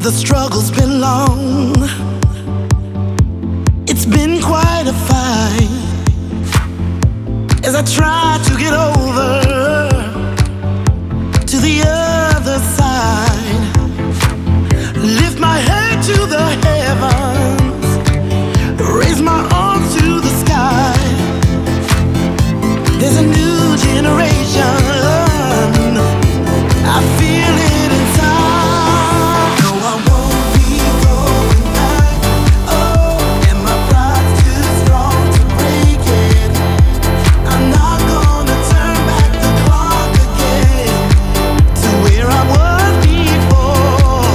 The struggle's been long. It's been quite a fight as I try to get over to the other side. Lift my head to the heavens, raise my arms to the sky. There's a new generation, I feel it inside. No, I won't be going back. Oh, and my pride's too strong to break it. I'm not gonna turn back the clock again to where I was before.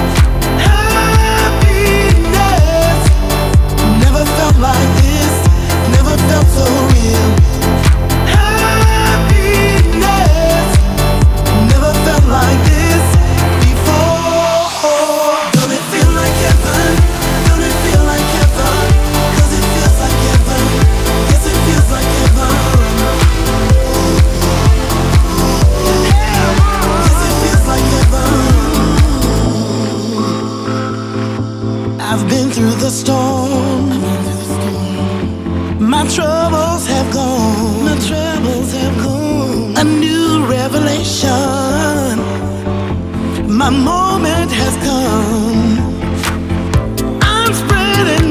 Happiness never felt like this, never felt so real. Happiness never felt like this before. Don't it feel like heaven? Don't it feel like heaven? 'Cause it feels like heaven. Yes, it feels like heaven. Yes, it feels like heaven. I've been through the storm. My troubles have gone. My troubles have gone. A new revelation. My moment has come. I'm spreading